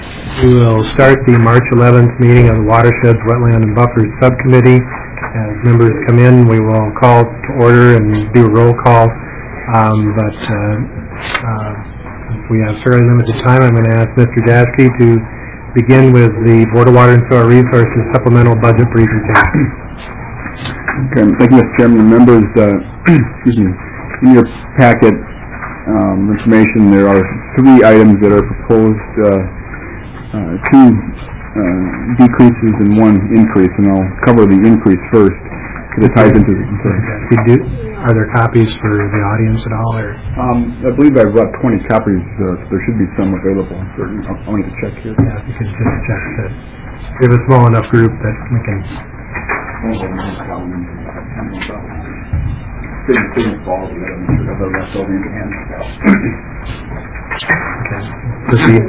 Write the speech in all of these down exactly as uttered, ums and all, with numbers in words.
We will start the March eleventh meeting of the Watersheds, Wetland, and Buffers Subcommittee. As members come in, we will call to order and do a roll call. Um, but uh, uh, we have fairly limited time. I'm going to ask Mister Daschke to begin with the Board of Water and Soil Resources supplemental budget presentation. Okay, thank you, Mister Chairman. Members, uh, excuse me. In your packet um, information, there are three items that are proposed. Uh, uh, two uh, decreases and one increase, and I'll cover the increase first because it ties into the. We do. Are there copies for the audience at all? Or? Um, I believe I've got twenty copies, uh, so there should be some available. I'll, I'll need to check here. Yeah, if you could just check that. We have a small enough group that we can. Okay. Proceed.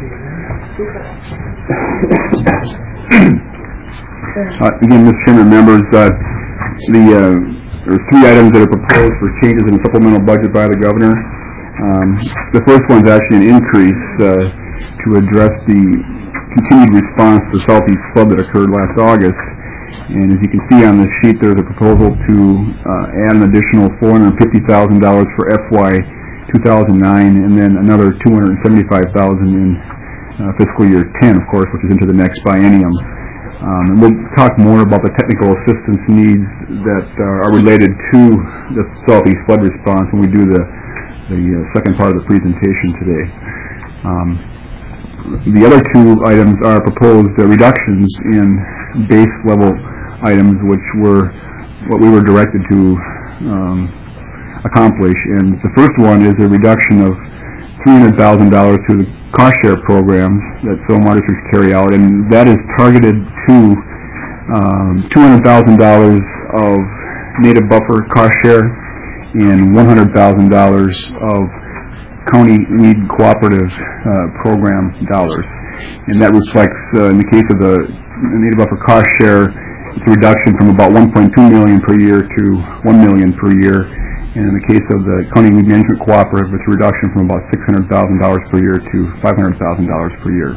Uh, again, Mister Chairman, members, uh, the uh, there are three items that are proposed for changes in the supplemental budget by the governor. Um, the first one is actually an increase uh, to address the continued response to the southeast flood that occurred last August. And as you can see on the sheet, there's a proposal to uh, add an additional four hundred fifty thousand dollars for F Y two thousand nine, and then another two hundred seventy-five thousand dollars in uh, fiscal year ten, of course, which is into the next biennium. Um, and we'll talk more about the technical assistance needs that uh, are related to the southeast flood response when we do the, the uh, second part of the presentation today. Um, the other two items are proposed uh, reductions in base level items, which were what we were directed to um, accomplish. And the first one is a reduction of three hundred thousand dollars to the cost share programs that soil water districts carry out, and that is targeted to um, two hundred thousand dollars of native buffer cost share and one hundred thousand dollars of county weed cooperative uh, program dollars. And that reflects, uh, in the case of the native buffer cost share, it's a reduction from about one point two million dollars per year to one million dollars per year. And in the case of the County Weed Management Cooperative, it's a reduction from about six hundred thousand dollars per year to five hundred thousand dollars per year.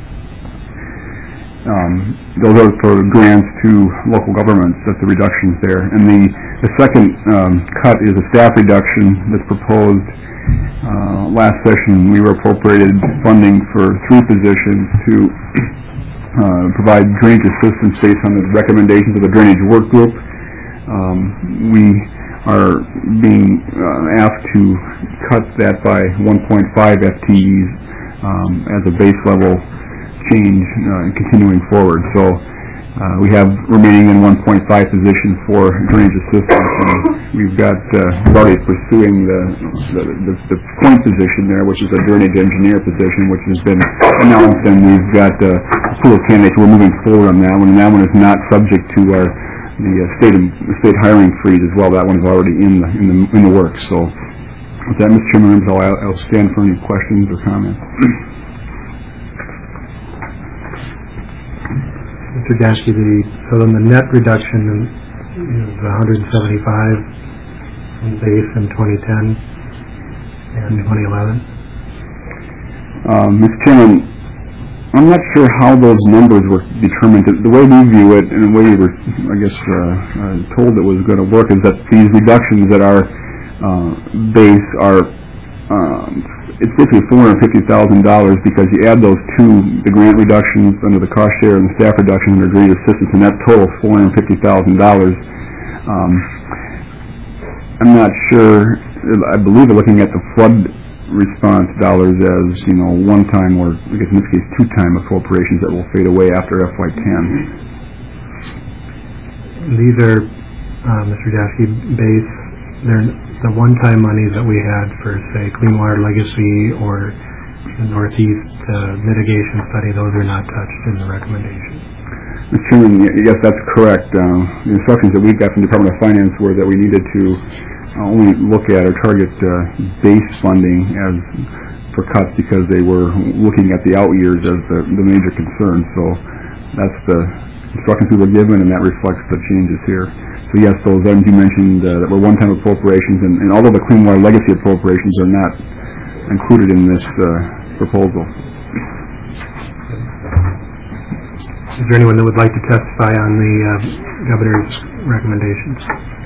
Um, those are for grants to local governments. That's the reductions there. And the, the second um, cut is a staff reduction that's proposed. Uh, last session, we were appropriated funding for three positions to uh, provide drainage assistance based on the recommendations of the drainage work group. Um, we are being uh, asked to cut that by one point five F T Es um, as a base level change uh, continuing forward. So uh, we have remaining in one point five position for drainage assistance, and we've got uh, already pursuing the, the, the, the point position there, which is a drainage engineer position, which has been announced, and we've got uh, a pool of candidates. We're moving forward on that one, and that one is not subject to our the uh, state and state hiring freeze as well. That one is already in the in the in the works. So, with that, Mister Chairman, I'll, I'll stand for any questions or comments. Mister Daschke, the so then the net reduction is one hundred seventy-five in base in twenty ten and twenty eleven. Um, Mister Chairman, I'm not sure how those numbers were determined. The way we view it, and the way we were, I guess, uh, uh, told it was going to work, is that these reductions that are uh, base are, um, it's basically four hundred fifty thousand dollars because you add those two, the grant reductions under the cost share and the staff reduction under drainage assistance, and that totals four hundred fifty thousand dollars. Um, I'm not sure. I believe they're looking at the flood response dollars as, you know, one-time, or I guess in this case two-time appropriations that will fade away after F Y ten. These are, uh, Mister Daschke, base, they're the one-time monies that we had for, say, Clean Water Legacy or the Northeast uh, mitigation study. Those are not touched in the recommendation. Mister Chairman, yes, that's correct. Uh, the instructions that we got from the Department of Finance were that we needed to only look at or target uh, base funding as for cuts because they were looking at the out years as the, the major concern. So that's the instructions we were given, and that reflects the changes here. So yes, those items you mentioned uh, that were one-time appropriations, and, and although the Clean Water Legacy appropriations are not included in this uh, proposal. Is there anyone that would like to testify on the uh, governor's recommendations?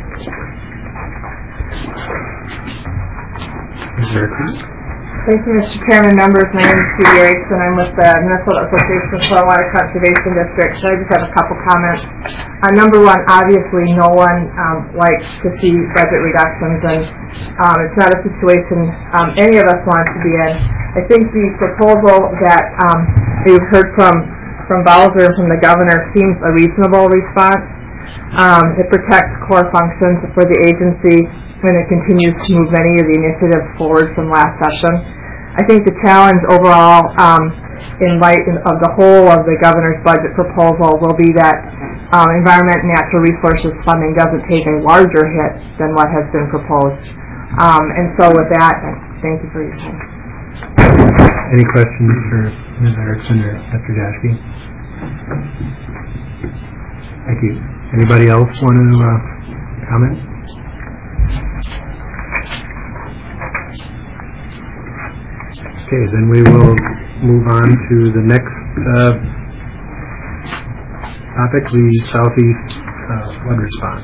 Is there a Thank you, Mister Chairman, members. My name is Judy Erickson. I'm with the Minnesota Association of Soil and Water Conservation Districts. I just have a couple comments. Uh, number one, obviously no one um, likes to see budget reductions, and um, it's not a situation um, any of us want to be in. I think the proposal that um, we've heard from, from Bowser and from the governor seems a reasonable response. Um, it protects core functions for the agency, and it continues to move many of the initiatives forward from last session. I think the challenge overall, um, in light of the whole of the governor's budget proposal, will be that um, environment and natural resources funding doesn't take a larger hit than what has been proposed. Um, and so with that, thank you for your time. Any questions for Miz Erickson or Mister Daschke? Thank you. Anybody else want to uh, comment? Okay, then we will move on to the next uh, topic, the Southeast uh, flood response.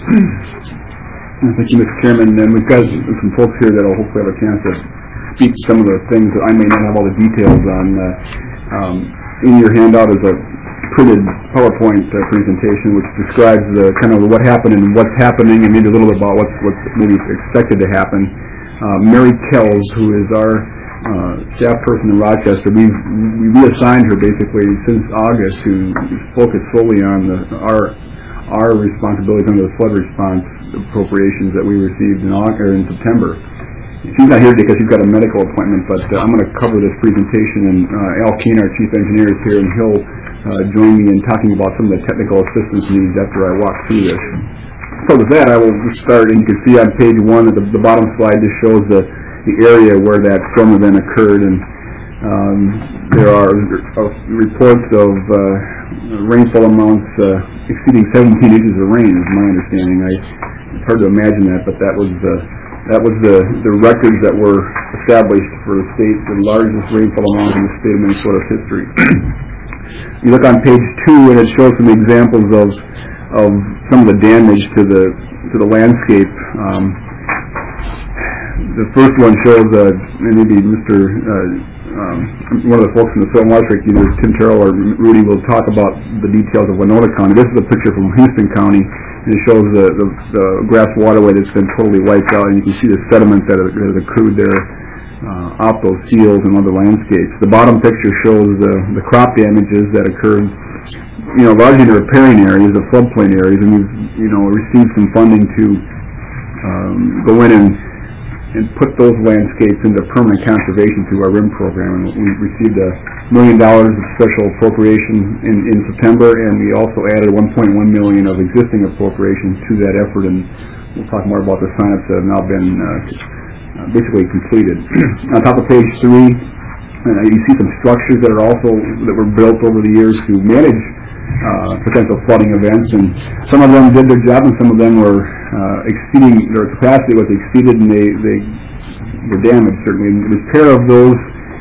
Thank you, Mister Chairman. And we've got some folks here that will hopefully have a chance to speak to some of the things that I may not have all the details on. Uh, um, in your handout is a printed PowerPoint uh, presentation which describes the kind of what happened and what's happening, and maybe a little bit about what's, what's maybe expected to happen. Uh, Mary Kells, who is our Uh, staff person in Rochester, we we reassigned her basically since August to focus solely on the, our our responsibilities under the flood response appropriations that we received in August or in September. She's not here because she's got a medical appointment, but uh, I'm going to cover this presentation, and uh, Al Keene, our chief engineer, is here, and he'll uh, join me in talking about some of the technical assistance needs after I walk through this. So with that, I will start, and you can see on page one of the, the bottom slide just shows the the area where that storm event occurred, and um, there are uh, reports of uh, rainfall amounts uh, exceeding seventeen inches of rain, is my understanding. I, it's hard to imagine that, but that was the that was the, the records that were established for the state, the largest rainfall amount in the state of Minnesota's history. You look on page two, and it shows some examples of of some of the damage to the to the landscape. Um, The first one shows, uh, maybe Mister Uh, um, one of the folks in the Soil and Water District, either Tim Terrell or Rudy, will talk about the details of Winona County. This is a picture from Houston County, and it shows the, the, the grass waterway that's been totally wiped out, and you can see the sediment that has accrued there uh, off those fields and other landscapes. The bottom picture shows uh, the crop damages that occurred, you know, largely in the riparian areas, the floodplain areas, and we've, you know, received some funding to um, go in and and put those landscapes into permanent conservation through our R I M program. And we received a million dollars of special appropriation in, in September, and we also added one point one million of existing appropriations to that effort, and we'll talk more about the sign-ups that have now been uh, uh, basically completed. On top of page three, uh, you see some structures that are also, that were built over the years to manage uh, potential flooding events, and some of them did their job, and some of them were Uh, exceeding, their capacity was exceeded, and they, they were damaged, certainly. And the repair of those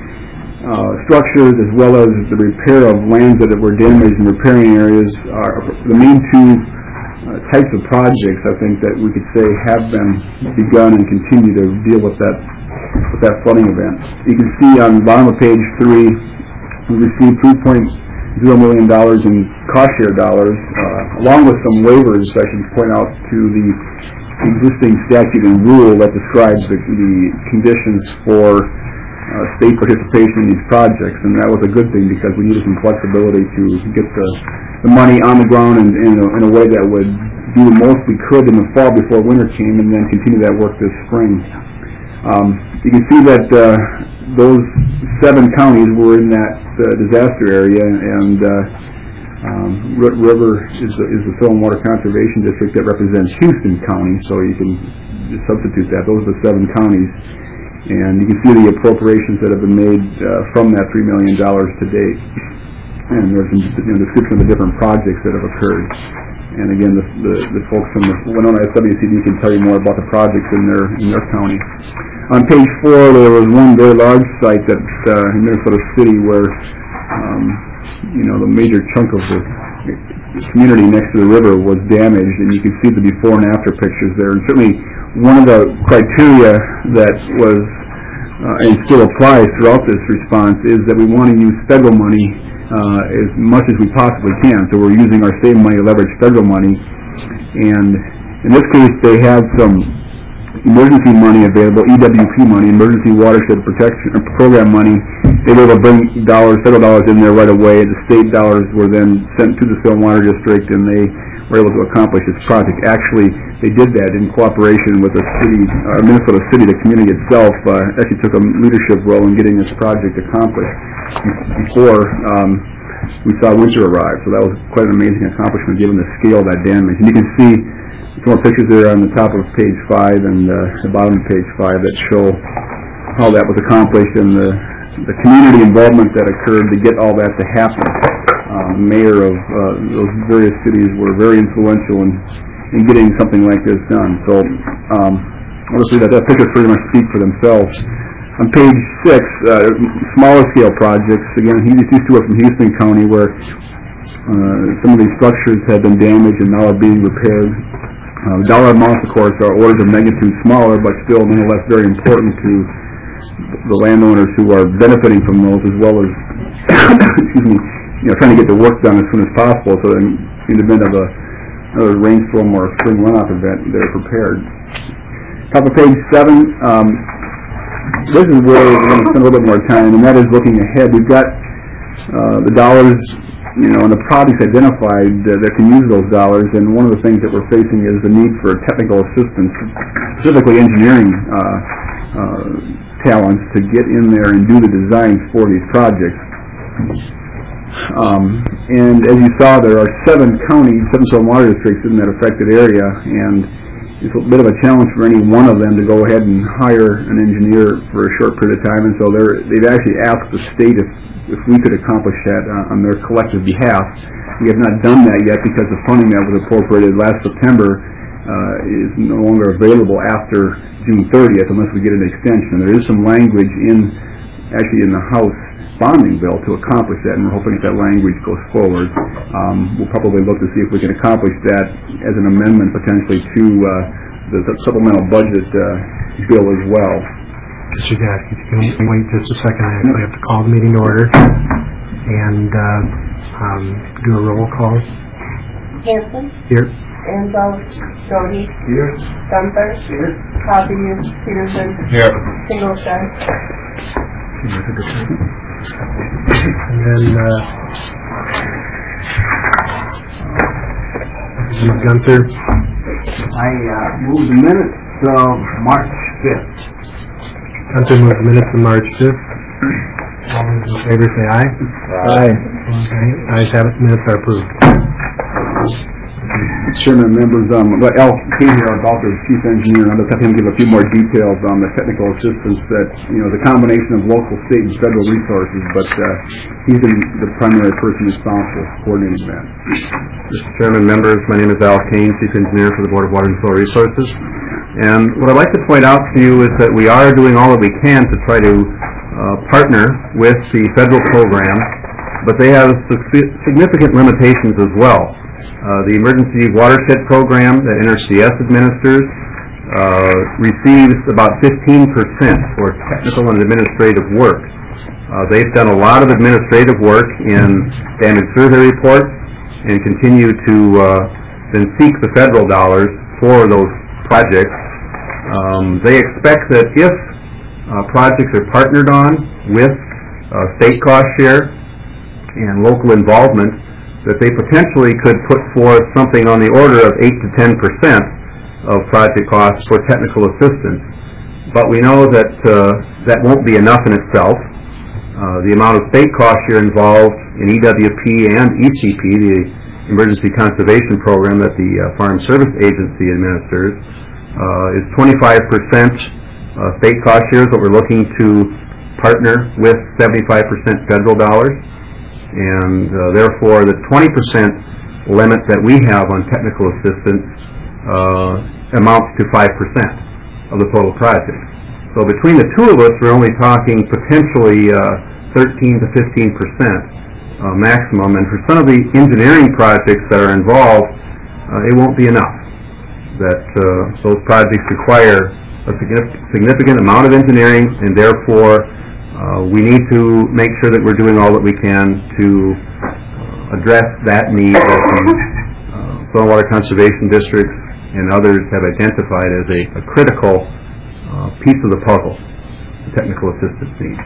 uh, structures, as well as the repair of lands that were damaged in riparian areas, are the main two uh, types of projects, I think, that we could say have been begun and continue to deal with that with that flooding event. You can see on the bottom of page three, we received three point zero million dollars in cost share dollars, uh, along with some waivers, I should point out, to the existing statute and rule that describes the, the conditions for uh, state participation in these projects, and that was a good thing because we needed some flexibility to get the, the money on the ground in, in, a, in a way that would do the most we could in the fall before winter came, and then continue that work this spring. Um, you can see that uh, those seven counties were in that uh, disaster area, and uh, um, Root River is the, is the Soil and Water Conservation District that represents Houston County, so you can just substitute that. Those are the seven counties, and you can see the appropriations that have been made uh, from that three million dollars to date. And there's a you know, description of the different projects that have occurred. And again, the, the, the folks from the Winona S W C D can tell you more about the projects in their in their county. On page four, there was one very large site that uh, in Minnesota City where um, you know the major chunk of the community next to the river was damaged, and you can see the before and after pictures there. And certainly one of the criteria that was uh, and still applies throughout this response is that we want to use federal money uh, as much as we possibly can. So we're using our same money to leverage federal money, and in this case they have some emergency money available, E W P money, Emergency Watershed Protection Program money. They were able to bring dollars, federal dollars in there right away. The state dollars were then sent to the Stillwater Water District, and they were able to accomplish this project. Actually, they did that in cooperation with the city, uh, Minnesota City. The community itself uh, actually took a leadership role in getting this project accomplished before um, we saw winter arrive. So that was quite an amazing accomplishment given the scale of that damage. And you can see some more pictures there on the top of page five and uh, the bottom of page five that show how that was accomplished and the, the community involvement that occurred to get all that to happen. Uh, the mayor of uh, those various cities were very influential in, in getting something like this done. So um, obviously that, that picture pretty much speak for themselves. On page six, uh, smaller scale projects, again, these two are from Houston County where uh, some of these structures have been damaged and now are being repaired. Uh, the dollar amounts, of course, are orders of magnitude smaller, but still nonetheless very important to the landowners who are benefiting from those, as well as, excuse me, you know, trying to get the work done as soon as possible, so that in the event of a another rainstorm or a spring runoff event, they're prepared. Top of page seven, um, this is where we're going to spend a little bit more time, and that is looking ahead. We've got uh, the dollars, you know, and the projects identified uh, that can use those dollars, and one of the things that we're facing is the need for technical assistance, specifically engineering uh, uh, talents to get in there and do the designs for these projects. Um, and as you saw, there are seven counties, seven Stillwater water districts in that affected area, and it's a bit of a challenge for any one of them to go ahead and hire an engineer for a short period of time, and so they're, they've actually asked the state if, if we could accomplish that uh, on their collective behalf. We have not done that yet because the funding that was appropriated last September uh, is no longer available after June thirtieth unless we get an extension. There is some language in, actually in the House bonding bill to accomplish that, and we're hoping that, that language goes forward. Um, we'll probably look to see if we can accomplish that as an amendment potentially to uh, the, the supplemental budget uh, bill as well. Mister Gaske, if you can wait just a second, I actually have to call the meeting to order and uh, um, do a roll call. Hanson. Here. Enzo. Doty. Here. Gunther. Here. Coffey. Peterson. Here. Singleton. And then uh, Gunther. I uh, moved the minutes till March fifth. Gunther moved the minutes to March fifth. All those in favor say aye. Aye. Okay. Ayes have it. Minutes are approved. Chairman, members, um, let Al came here about the chief engineer, and I'll just have him give a few more details on the technical assistance that, you know, the combination of local, state, and federal resources, but uh, he's been the primary person responsible for coordinating that. Mister Chairman, members, my name is Al Kane, Chief Engineer for the Board of Water and Soil Resources. And what I'd like to point out to you is that we are doing all that we can to try to uh, partner with the federal program, but they have significant limitations as well. Uh, the Emergency Watershed Program that N R C S administers uh, receives about fifteen percent for technical and administrative work. Uh, they've done a lot of administrative work in damage survey reports and continue to uh, then seek the federal dollars for those projects. Um, they expect that if uh, projects are partnered on with uh, state cost share and local involvement, that they potentially could put forth something on the order of eight to ten percent of project costs for technical assistance. But we know that uh, that won't be enough in itself. Uh, the amount of state cost share involved in E W P and E C P, the Emergency Conservation Program that the uh, Farm Service Agency administers, uh, is twenty-five percent uh, state cost share is what we're looking to partner with seventy-five percent federal dollars. And uh, therefore, the twenty percent limit that we have on technical assistance uh, amounts to five percent of the total project. So between the two of us, we're only talking potentially uh, thirteen to fifteen percent uh, maximum, and for some of the engineering projects that are involved, uh, it won't be enough. That uh, those projects require a significant, significant amount of engineering, and therefore uh, we need to make sure that we're doing all that we can to uh, address that need that the uh, Soil and Water Conservation Districts and others have identified as a, a critical uh, piece of the puzzle, the technical assistance need.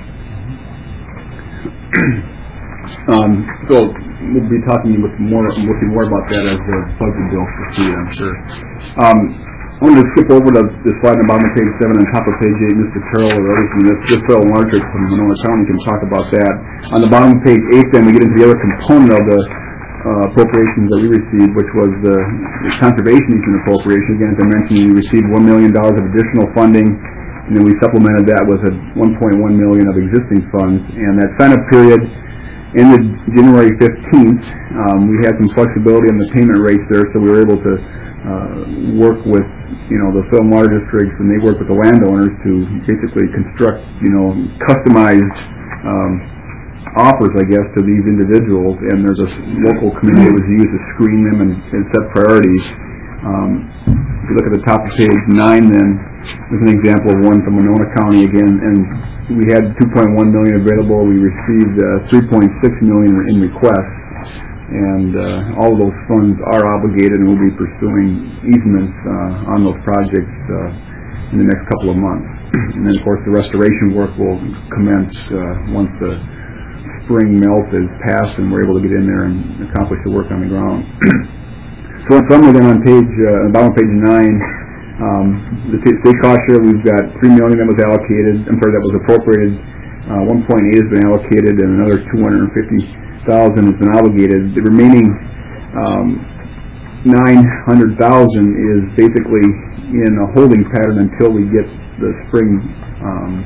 Um, so we'll be talking with more, with you more about that as the budget bill proceeds, I'm sure. Um, I wanted to skip over to the slide on the bottom of page seven and top of page eight. Mister Carroll or others from this, this Soil and Water District from Monona County can talk about that. On the bottom of page eight, then we get into the other component of the uh, appropriations that we received, which was the, the conservation easement appropriation. Again, as I mentioned, we received one million dollars of additional funding, and then we supplemented that with a one point one million dollars of existing funds. And that sign-up period ended January fifteenth. Um, we had some flexibility on the payment rates there, so we were able to uh, work with, you know, the Soil and Water Districts, and they work with the landowners to basically construct, you know, customized um, offers, I guess, to these individuals. And there's a local committee that was used to screen them and, and set priorities. Um, if you look at the top of page nine, then there's an example of one from Monona County again, and we had two point one million dollars available. We received uh, three point six million dollars in requests, and uh, all of those funds are obligated, and we'll be pursuing easements uh, on those projects uh, in the next couple of months. And then, of course, the restoration work will commence uh, once the spring melt is passed and we're able to get in there and accomplish the work on the ground. So in summary, then on page, uh, bottom of page nine, um, the state cost share, we've got three million dollars that was allocated. I'm sorry, that was appropriated. Uh, one point eight has been allocated, and another two hundred fifty thousand dollars has been obligated. The remaining um, nine hundred thousand dollars is basically in a holding pattern until we get the spring um,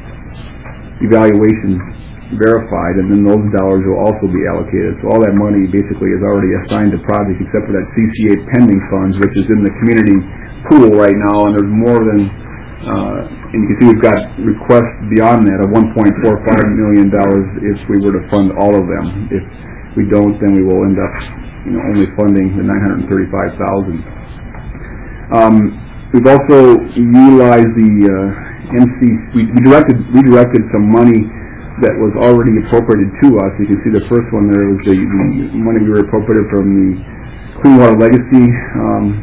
evaluation verified, and then those dollars will also be allocated. So all that money basically is already assigned to projects except for that C C A pending funds, which is in the community pool right now, and there's more than, uh, and you can see we've got requests beyond that of one point four five million dollars if we were to fund all of them. If we don't, then we will end up, you know, only funding the nine hundred thirty-five thousand dollars. Um, we've also utilized the uh, M C, we, we directed, redirected some money that was already appropriated to us. You can see the first one there was the, the money we were appropriated from the Clean Water Legacy, um,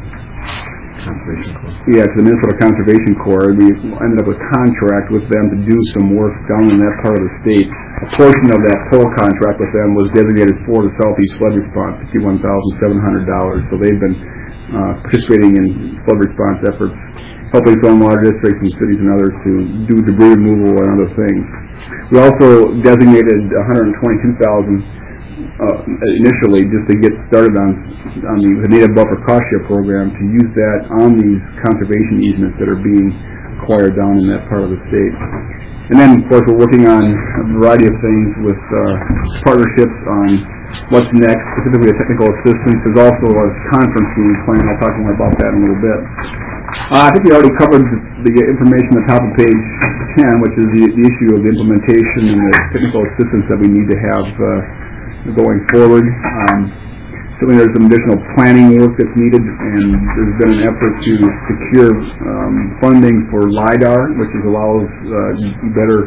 yeah, to the Minnesota Conservation Corps. We ended up with a contract with them to do some work down in that part of the state. A portion of that total contract with them was designated for the Southeast Flood Response, fifty-one thousand seven hundred dollars. So they've been uh, participating in flood response efforts, helping Soil and Water Districts and cities and others to do debris removal and other things. We also designated one hundred twenty-two thousand dollars uh, initially just to get started on on the, the Native Buffer Cost Share program, to use that on these conservation easements that are being acquired down in that part of the state. And then, of course, we're working on a variety of things with uh, partnerships on what's next, specifically the technical assistance. There's also a conference being planned. I'll talk more about that in a little bit. Uh, I think we already covered the, the information at the top of page ten, which is the, the issue of the implementation and the technical assistance that we need to have uh, going forward. Um, certainly there's some additional planning work that's needed, and there's been an effort to secure um, funding for LIDAR, which is allows uh, better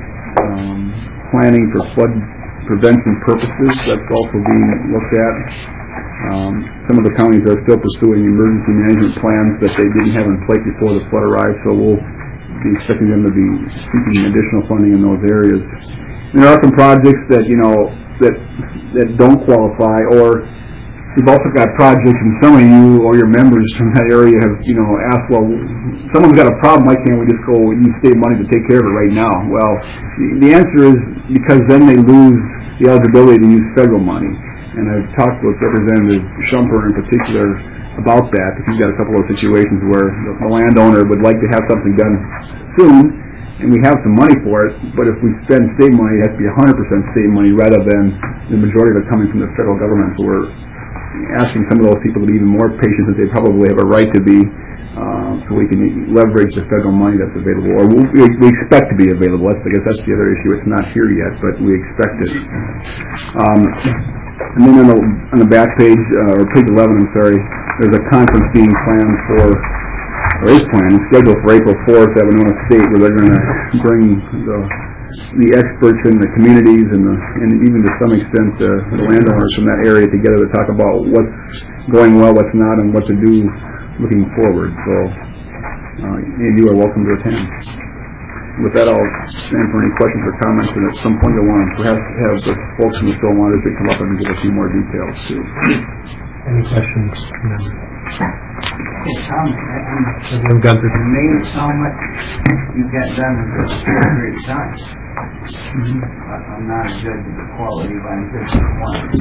um, planning for flood prevention purposes. That's also being looked at. Um, some of the counties are still pursuing emergency management plans that they didn't have in place before the flood arrived, so we'll be expecting them to be seeking additional funding in those areas. And there are some projects that, you know, that that don't qualify, or we've also got projects, and some of you or your members from that area have, you know, asked, well, someone's got a problem, why can't we just go use state money to take care of it right now? Well, the, the answer is because then they lose the eligibility to use federal money. And I've talked with Representative Shumper in particular about that, because he's got a couple of situations where the, the landowner would like to have something done soon, and we have some money for it, but if we spend state money, it has to be one hundred percent state money rather than the majority of it coming from the federal government. So we're asking some of those people to be even more patient, that they probably have a right to be, um, so we can leverage the federal money that's available, or we, we expect to be available. That's, I guess that's the other issue. It's not here yet, but we expect it. Um, and then on the, on the back page, uh, or page eleven, I'm sorry, there's a conference being planned for, or is planned, scheduled for April fourth at Winona State, where they're going to bring the the experts in the communities and the, and even to some extent uh, the landowners from that area together to talk about what's going well, what's not, and what to do looking forward. So, uh, any of you are welcome to attend. With that, I'll stand for any questions or comments, and at some point you'll want to perhaps have the folks from the Stillwater District come up and give a few more details too. Any questions? No. Tom, I'm President Gunther. amazed how much you get done in such a short period of time. Mm-hmm. I'm not a judge of the quality, but I'm just quantity.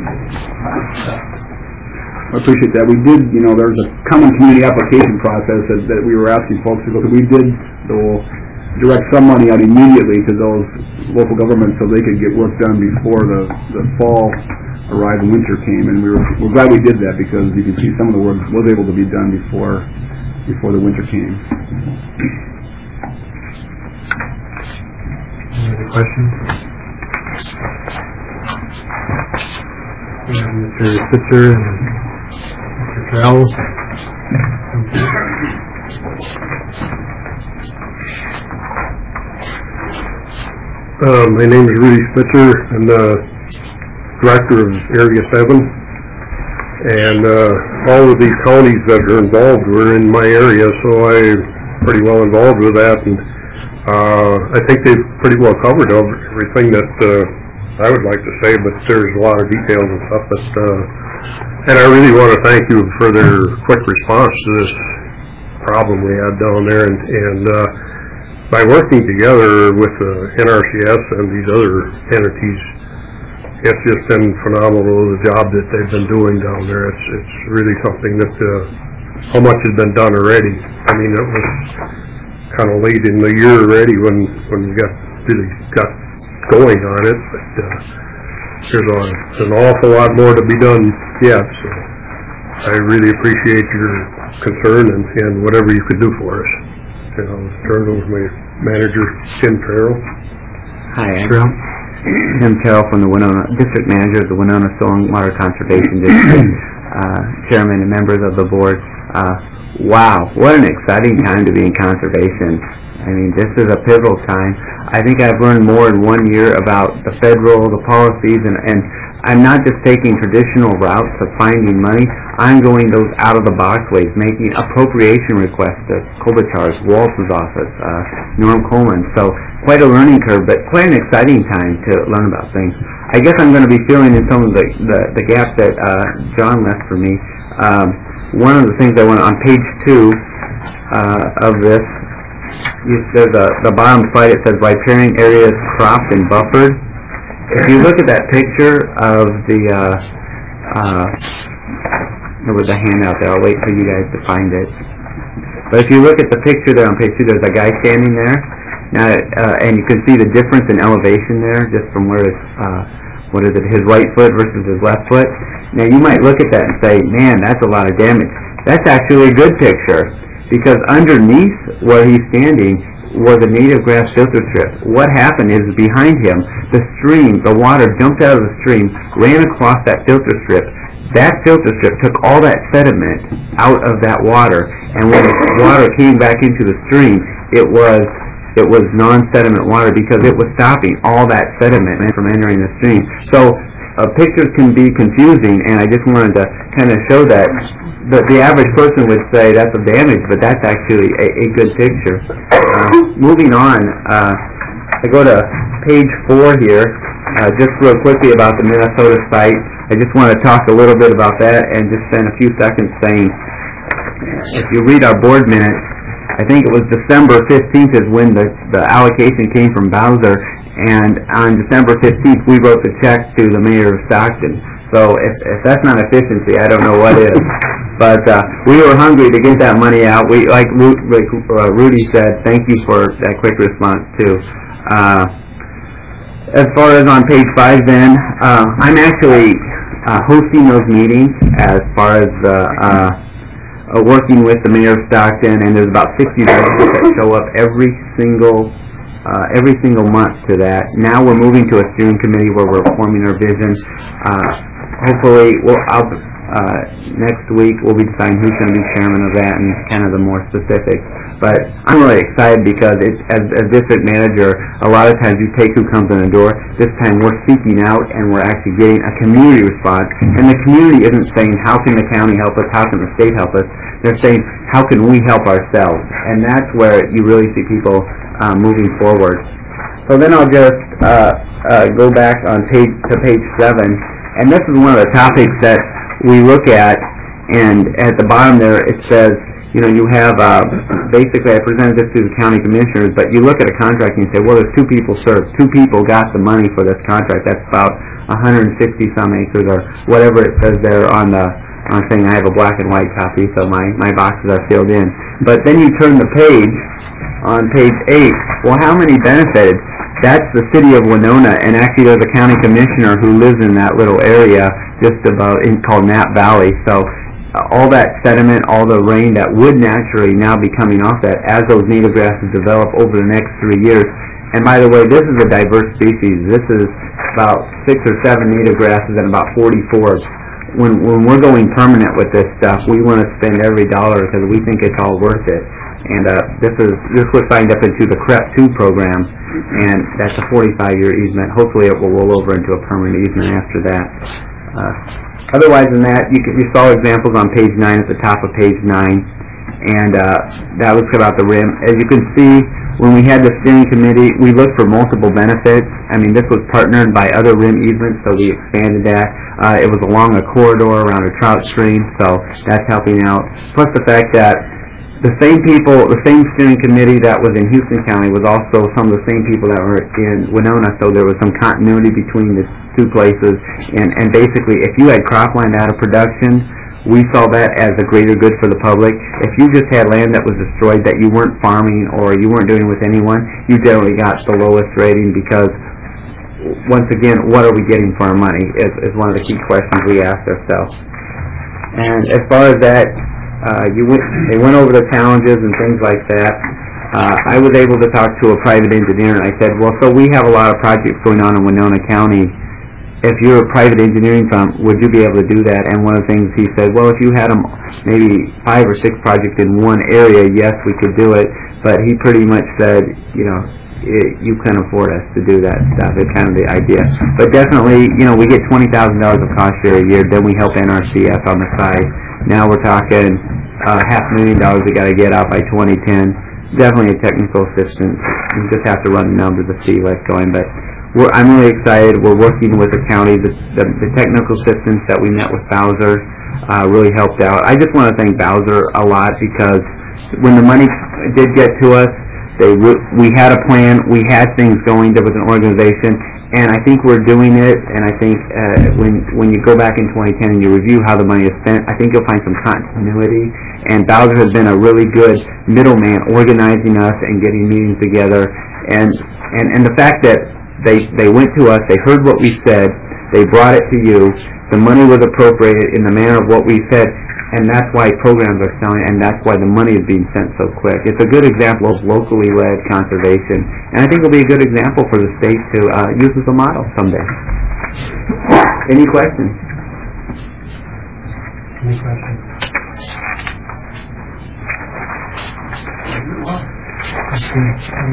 I appreciate that. We did, you know, there's a common community application process that, that we were asking folks to go through. We did, though, direct some money out immediately to those local governments so they could get work done before the, the fall arrived and winter came. And we were, we're glad we did that because you can see some of the work was able to be done before before the winter came. Any other questions? And Mister Spitzer and Mister Terrell. Uh, my name is Rudy Spitzer. I'm the director of Area seven, and uh, all of these counties that are involved were in my area, so I'm pretty well involved with that, and uh, I think they've pretty well covered everything that uh, I would like to say, but there's a lot of details and stuff that, uh, and I really want to thank you for their quick response to this problem we had down there, and, and uh, by working together with the N R C S and these other entities, it's just been phenomenal, the job that they've been doing down there. It's it's really something that, uh, how much has been done already. I mean, it was kind of late in the year already when, when we got, really got going on it, but uh, there's, a, there's an awful lot more to be done yet, so I really appreciate your concern and, and whatever you could do for us. And I'll turn it over to my manager, Tim Farrell. Hi, I'm Tim Farrell from the Winona, District Manager of the Winona Stormwater Conservation District, uh, Chairman and members of the board. Uh, wow, what an exciting time to be in conservation. I mean, this is a pivotal time. I think I've learned more in one year about the federal, the policies, and, and I'm not just taking traditional routes of finding money. I'm going those out-of-the-box ways, making appropriation requests to Klobuchar's, Waltz's office, uh, Norm Coleman. So quite a learning curve, but quite an exciting time to learn about things. I guess I'm going to be filling in some of the, the, the gaps that uh, John left for me. Um, one of the things I want on page two uh, of this, you said the, the bottom slide, it says riparian areas cropped and buffered. If you look at that picture of the, uh, uh, there was a handout there, I'll wait for you guys to find it. But if you look at the picture there on page two, there's a guy standing there. Now, uh, and you can see the difference in elevation there, just from where it's, uh, what is it, his right foot versus his left foot. Now, you might look at that and say, man, that's a lot of damage. That's actually a good picture, because underneath where he's standing was a native grass filter strip. What happened is behind him, the stream, the water jumped out of the stream, ran across that filter strip. That filter strip took all that sediment out of that water, and when the water came back into the stream, it was it was non-sediment water because it was stopping all that sediment from entering the stream. So uh, pictures can be confusing, and I just wanted to kind of show that the, the average person would say that's a damage, but that's actually a, a good picture. Uh, moving on, uh, I go to page four here, uh, just real quickly about the Minnesota site. I just want to talk a little bit about that and just spend a few seconds saying, if you read our board minutes, I think it was December fifteenth is when the, the allocation came from Bowser, and on December fifteenth we wrote the check to the mayor of Stockton. So if, if that's not efficiency, I don't know what is. But uh, we were hungry to get that money out. We, like, Ru like uh, Rudy said, thank you for that quick response too. Uh, as far as on page five then, uh, I'm actually uh, hosting those meetings as far as uh, uh, uh, working with the mayor of Stockton, and there's about sixty residents that show up every single uh, every single month to that. Now we're moving to a steering committee where we're forming our vision. Uh, hopefully, we'll, I'll, uh, next week we'll be deciding who's going to be chairman of that and kind of the more specifics. But I'm really excited because it's, as a district manager, a lot of times you take who comes in the door. This time we're seeking out and we're actually getting a community response. And the community isn't saying, how can the county help us, how can the state help us? They're saying, how can we help ourselves? And that's where you really see people uh, moving forward. So then I'll just uh, uh, go back on page to page seven. And this is one of the topics that we look at. And at the bottom there it says, you know, you have, uh, basically I presented this to the county commissioners, but you look at a contract and you say, well, there's two people served. Two people got the money for this contract. That's about one hundred sixty some acres or whatever it says there on the, on saying I have a black and white copy, so my, my boxes are filled in. But then you turn the page, on page eight, well, how many benefited? That's the city of Winona, and actually there's a county commissioner who lives in that little area just about, in, called Knapp Valley. So Uh, all that sediment, all the rain that would naturally now be coming off that as those native grasses develop over the next three years. And by the way, this is a diverse species. This is about six or seven native grasses and about forty-four. When, when we're going permanent with this stuff, we want to spend every dollar because we think it's all worth it. And uh, this is this was signed up into the C R E P two program, and that's a forty-five year easement. Hopefully it will roll over into a permanent easement after that. Uh, otherwise than that, you, can, you saw examples on page nine at the top of page nine, and uh, that was about the R I M. As you can see, when we had the steering committee, we looked for multiple benefits. I mean, this was partnered by other R I M easements, so we expanded that. Uh, it was along a corridor around a trout stream, so that's helping out. Plus the fact that the same people, the same steering committee that was in Houston County was also some of the same people that were in Winona, so there was some continuity between the two places. And, and basically, if you had cropland out of production, we saw that as a greater good for the public. If you just had land that was destroyed that you weren't farming or you weren't doing with anyone, you generally got the lowest rating because, once again, what are we getting for our money is, is one of the key questions we asked ourselves. And as far as that, Uh, you went, they went over the challenges and things like that. Uh, I was able to talk to a private engineer, and I said, well, so we have a lot of projects going on in Winona County. If you're a private engineering firm, would you be able to do that? And one of the things he said, well, if you had them maybe five or six projects in one area, yes, we could do it. But he pretty much said, you know, it, you can afford us to do that stuff. It's kind of the idea. But definitely, you know, we get twenty thousand dollars of cost share a year. Then we help N R C S on the side. Now we're talking uh, half a million dollars we got to get out by twenty ten. Definitely a technical assistance. You just have to run the numbers to see what's going. But we're, I'm really excited. We're working with the county. The, the, the technical assistance that we met with Bowser uh, really helped out. I just want to thank Bowser a lot because when the money did get to us, they we had a plan. We had things going. There was an organization. And I think we're doing it, and I think uh, when when you go back in twenty ten and you review how the money is spent, I think you'll find some continuity. And Bowser has been a really good middleman organizing us and getting meetings together. And, and, and the fact that they, they went to us, they heard what we said, they brought it to you, the money was appropriated in the manner of what we said, and that's why programs are selling, and that's why the money is being sent so quick. It's a good example of locally led conservation, and I think it'll be a good example for the state to uh, use as a model someday. Any questions? Any questions? Okay.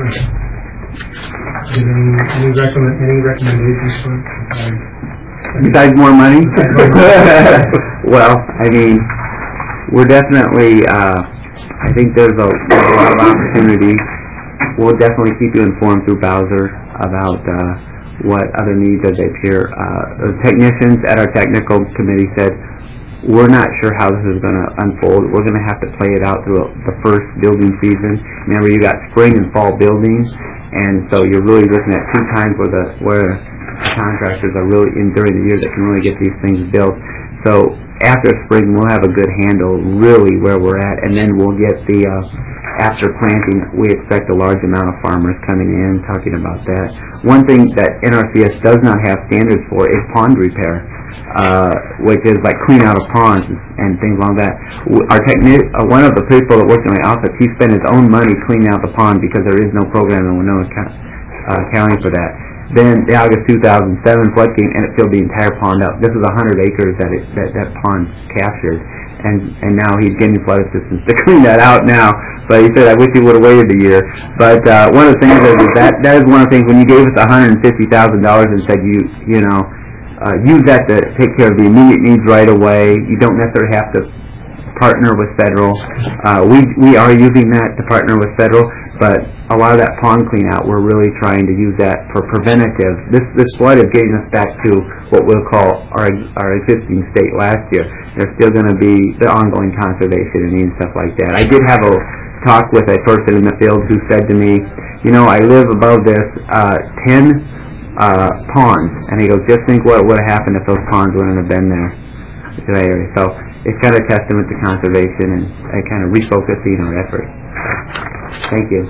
Give any, any recommend, any recommendations for it? Besides more money? Well, I mean, we're definitely, uh, I think there's a, there's a lot of opportunity. We'll definitely keep you informed through Bowser about uh, what other needs as they appear. Uh, the technicians at our technical committee said, we're not sure how this is going to unfold. We're going to have to play it out through the first building season. Remember, you got spring and fall buildings, and so you're really looking at two times where the where contractors are really in during the year that can really get these things built. So after spring, we'll have a good handle really where we're at, and then we'll get the uh, after planting. We expect a large amount of farmers coming in talking about that. One thing that N R C S does not have standards for is pond repair. uh, which is like clean out of ponds and things like that. W- Our techni- uh, one of the people that works in my office, he spent his own money cleaning out the pond because there is no program in Winona Co- uh, County for that. Then the August two thousand seven flood came and it filled the entire pond up. This is one hundred acres that it, that, that pond captured, and and now he's getting flood assistance to clean that out now. But he said, I wish he would have waited a year. But uh, one of the things is, is that that is one of the things when you gave us one hundred fifty thousand dollars and said you you know uh, use that to take care of the immediate needs right away. You don't necessarily have to partner with federal. Uh, we we are using that to partner with federal, but a lot of that pond clean out, we're really trying to use that for preventative. This this flood is getting us back to what we'll call our our existing state last year. There's still going to be the ongoing conservation and needs, stuff like that. I did have a talk with a person in the field who said to me, you know, I live above this uh, ten uh, ponds, and he goes, just think what would have happened if those ponds wouldn't have been there. Area. So it's kind of a testament to conservation and uh, kind of refocusing our effort. Thank you.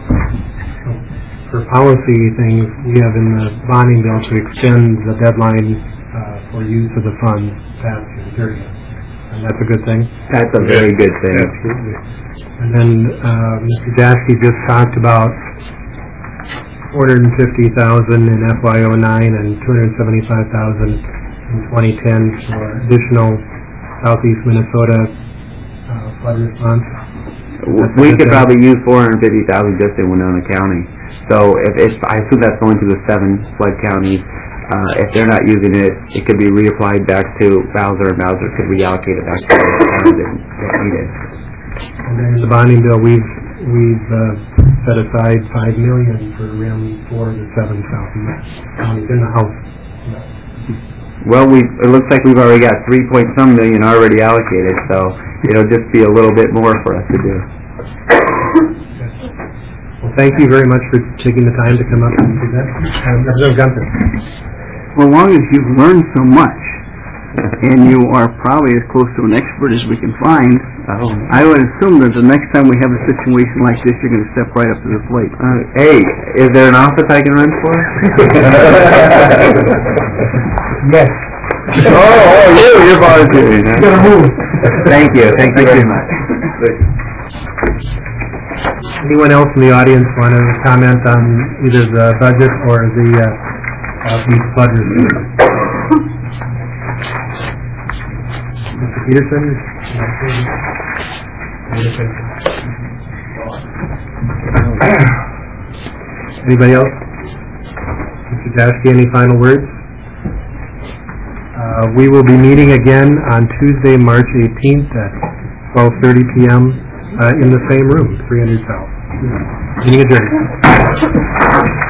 For policy things, we have in the bonding bill to extend the deadline uh, for use of the funds past June thirtieth. And that's a good thing. That's a very good thing. Absolutely. And then uh, Mister Jaskey just talked about four hundred fifty thousand dollars in F Y oh nine and two hundred seventy-five thousand dollars in twenty ten for additional Southeast Minnesota uh, flood response. We could probably use four hundred fifty thousand dollars just in Winona County. So if it's, I assume that's going to the seven flood counties. Uh, if they're not using it, it could be reapplied back to Bowser, and Bowser could reallocate it back to the counties that that need it. And then in the bonding bill, we've we've uh, set aside five million dollars for R I M four to seven Southeast counties in the House. Well, we it looks like we've already got three point some million already allocated, so it'll just be a little bit more for us to do. Well, thank you very much for taking the time to come up and present. Uh, Representative Gunther. Well, as long as you've learned so much, and you are probably as close to an expert as we can find, Oh. I would assume that the next time we have a situation like this, you're going to step right up to the plate. Uh, hey, is there an office I can run for? Yes. Oh, oh, you, you're volunteering. Huh? Gotta move. Thank you. Thank you very much. Anyone else in the audience want to comment on either the budget or the uh, Southeast flood response? Mister Peterson? Anybody else? Mister Jaskey, any final words? Uh, we will be meeting again on Tuesday, March eighteenth at twelve thirty p m Uh, in the same room, three hundred South. Meeting adjourned.